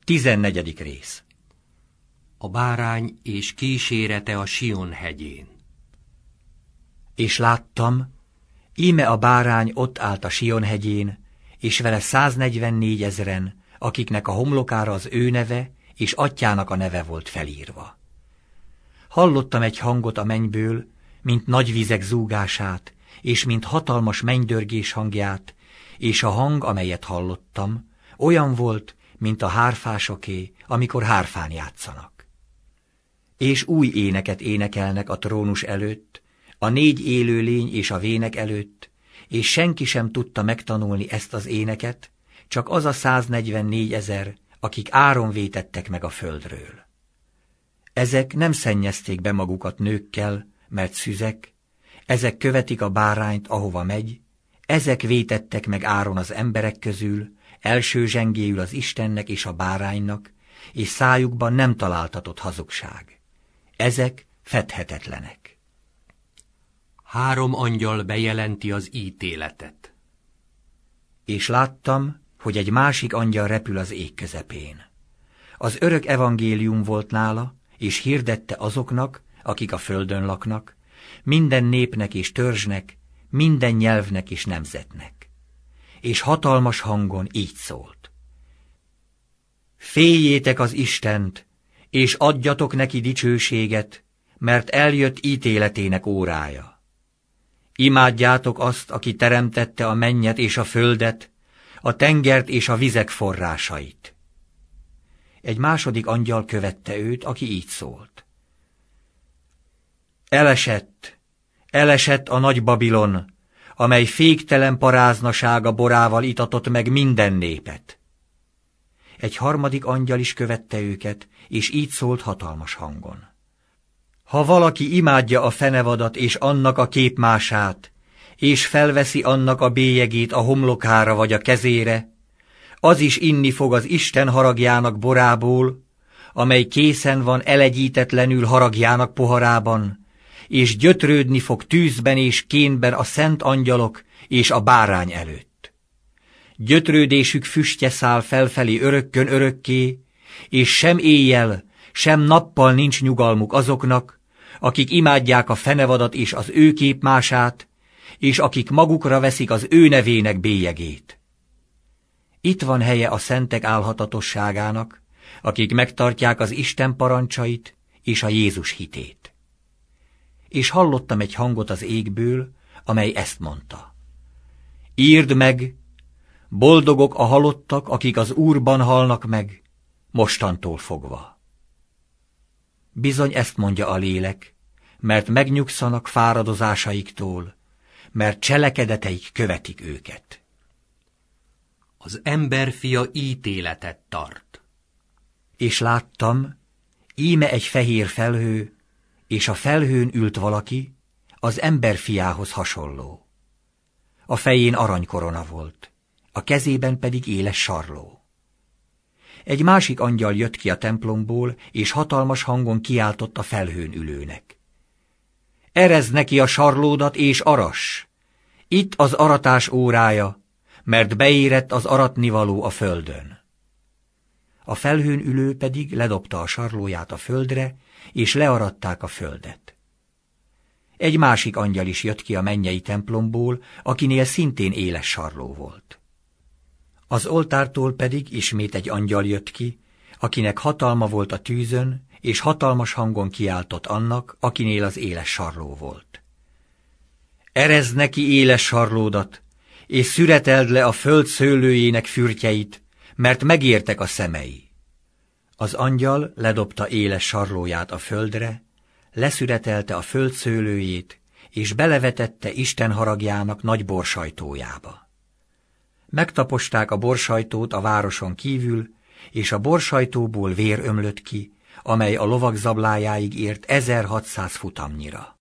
14. rész. A bárány és kísérete a Sion hegyén. És láttam, íme a bárány ott állt a Sion hegyén, és vele 144 000, akiknek a homlokára az ő neve és atyjának a neve volt felírva. Hallottam egy hangot a mennyből, mint nagy vizek zúgását, és mint hatalmas mennydörgés hangját, és a hang, amelyet hallottam, olyan volt, mint a hárfásoké, amikor hárfán játszanak. És új éneket énekelnek a trónus előtt, a 4 élőlény és a vének előtt, és senki sem tudta megtanulni ezt az éneket, csak az a 144 000, akik áron vétettek meg a földről. Ezek nem szennyezték be magukat nőkkel, mert szüzek, ezek követik a bárányt, ahova megy, ezek vétettek meg áron az emberek közül, első zsengéül az Istennek és a báránynak, és szájukban nem találtatott hazugság. Ezek fedhetetlenek. 3 angyal bejelenti az ítéletet. És láttam, hogy egy másik angyal repül az ég közepén. Az örök evangélium volt nála, és hirdette azoknak, akik a földön laknak, minden népnek és törzsnek, minden nyelvnek és nemzetnek. És hatalmas hangon így szólt: féljétek az Istent, és adjatok neki dicsőséget, mert eljött ítéletének órája. Imádjátok azt, aki teremtette a mennyet és a földet, a tengert és a vizek forrásait. Egy második angyal követte őt, aki így szólt: elesett a nagy Babilon, amely féktelen paráznasága borával itatott meg minden népet. Egy harmadik angyal is követte őket, és így szólt hatalmas hangon: ha valaki imádja a fenevadat és annak a képmását, és felveszi annak a bélyegét a homlokára vagy a kezére, az is inni fog az Isten haragjának borából, amely készen van elegyítetlenül haragjának poharában, és gyötrődni fog tűzben és kénben a szent angyalok és a bárány előtt. Gyötrődésük füstje száll felfelé örökkön örökké, és sem éjjel, sem nappal nincs nyugalmuk azoknak, akik imádják a fenevadat és az ő képmását, és akik magukra veszik az ő nevének bélyegét. Itt van helye a szentek álhatatosságának, akik megtartják az Isten parancsait és a Jézus hitét. És hallottam egy hangot az égből, amely ezt mondta: írd meg, boldogok a halottak, akik az Úrban halnak meg, mostantól fogva. Bizony ezt mondja a lélek, mert megnyugszanak fáradozásaiktól, mert cselekedeteik követik őket. Az emberfia ítéletet tart. És láttam, íme egy fehér felhő, és a felhőn ült valaki, az emberfiához hasonló. A fején aranykorona volt, a kezében pedig éles sarló. Egy másik angyal jött ki a templomból, és hatalmas hangon kiáltott a felhőn ülőnek: erezd neki a sarlódat és arass! Itt az aratás órája, mert beérett az aratnivaló a földön. A felhőn ülő pedig ledobta a sarlóját a földre, és learatták a földet. Egy másik angyal is jött ki a mennyei templomból, akinél szintén éles sarló volt. Az oltártól pedig ismét egy angyal jött ki, akinek hatalma volt a tűzön, és hatalmas hangon kiáltott annak, akinél az éles sarló volt: erezd neki éles sarlódat, és szüreteld le a föld szőlőjének fürtjeit, mert megértek a szemei. Az angyal ledobta éles sarlóját a földre, leszüretelte a föld szőlőjét, és belevetette Isten haragjának nagy borsajtójába. Megtaposták a borsajtót a városon kívül, és a borsajtóból vér ömlött ki, amely a lovak zablájáig ért 1600 futamnyira.